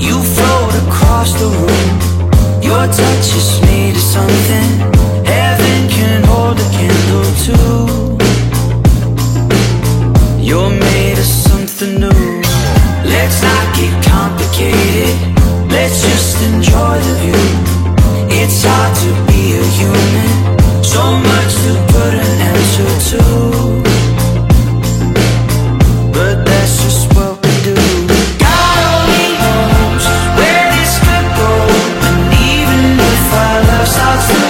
You float across the room. Your touch is made of something heaven can hold a candle to. You're made of something new. Let's not get complicated. Let's just enjoy the view. It's hard to be a human. So much to put an answer to. But that's just what we do. God only knows where this could go. And even if our love starts to